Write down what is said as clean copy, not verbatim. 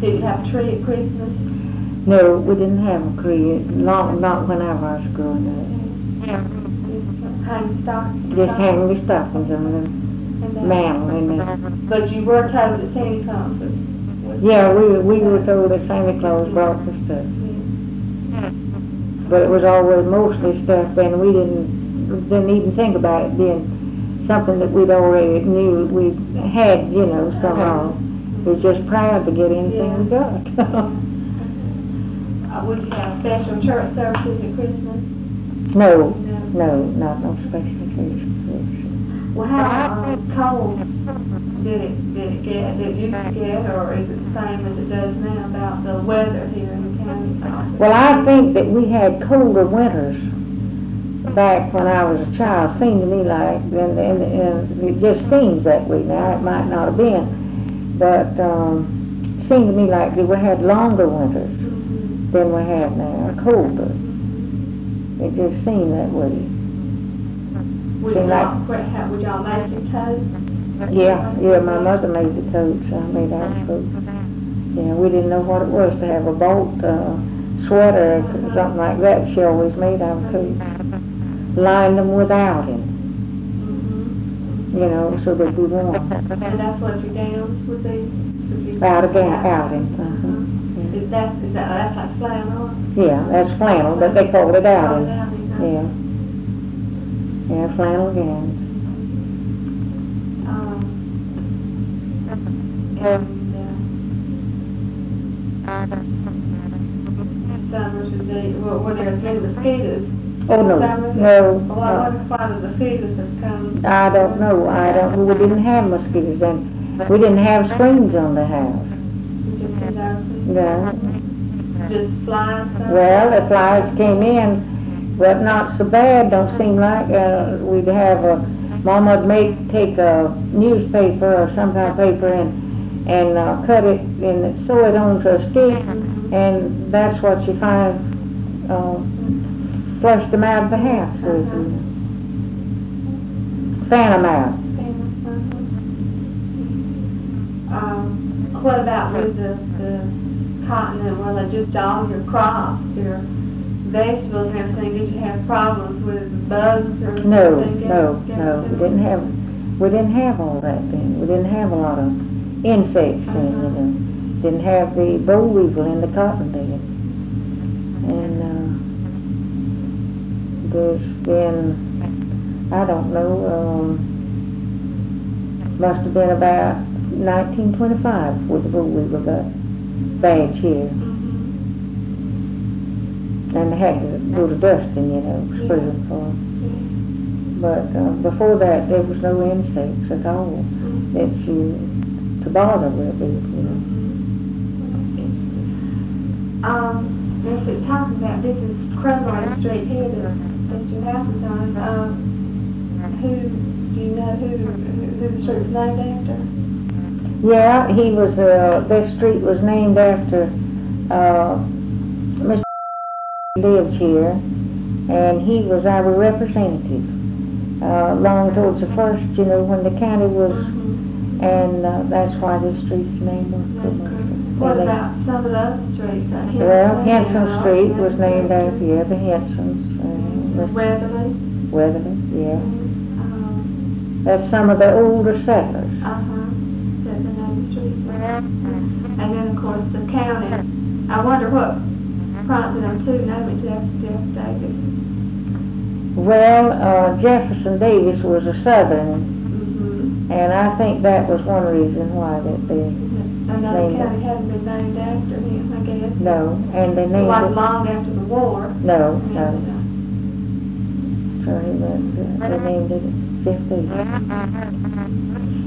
Did you have a tree at Christmas? No, we didn't have a tree. Not when I was growing Just hang stockings? up. Just hanging the stockings on the mantle and But you were told that Santa Claus was... yeah, we were told that Santa Claus brought the stuff. Yeah. But it was always mostly stuff, and we didn't even think about it being something that we'd already knew we had, you know, somehow. We were just proud to get anything we got. Would you have special church services at Christmas? No, not no special church. Well, how cold did it get? Did it used to get, or is it the same as it does now about the weather here in the county? Well, I think that we had colder winters back when I was a child. Seemed to me like, and it just seems that way now. It might not have been, but seemed to me like we had longer winters than we have now, colder. It just seemed that way. Would y'all make your coats? Yeah, my mother made the coats. I made our coats. Yeah, we didn't know what it was to have a bolt sweater or something like that. She always made our coats. Lined them with outing, you know, so they'd be warm. And that's what your gowns would be? Outing. That's like flannel? Yeah, that's flannel, but they called it outing. Yeah. Yeah, flannel gowns. Summers, were there as many mosquitoes? Oh, no. Well, I wonder why the mosquitoes have come. I don't know. We didn't have mosquitoes then. We didn't have screens on the house. No. Just flies? Well, the flies came in, but not so bad. Don't seem like we'd have Mama would take a newspaper or some kind of paper and cut it and sew it onto a stick, and that's what you find flushed them out of the house with. Fan them out. What about with the cotton and just all your crops, your vegetables and everything? Did you have problems with bugs or No. anything? We didn't have all that then. We didn't have a lot of insects then, you know. Didn't have the boll weevil in the cotton then. And there's been, I don't know, must have been about 1925 where the boll weevil got bad here. And they had to go to dusting, you know, spray them for them. But before that, there was no insects at all to bother with it, you know. If it's talking about this is Crumline Street here that your house is on, do you know who the street was named after? Yeah, this street was named after Mr. lived here, and he was our representative. Long towards the first, you know, when the county was, and that's why this street's named after. What about some of the other streets? Well, Henson Street was named after, the Hensons. Weatherly, yeah. That's some of the older settlers. That the name of the street. And then, of course, the county. I wonder what prompted them to name it Jeff Davis. Well, Jefferson Davis was a Southern, and I think that was one reason why that they Another county hadn't been named after him, I guess. No, and they named it long after the war. No. So they named it Jeff Davis.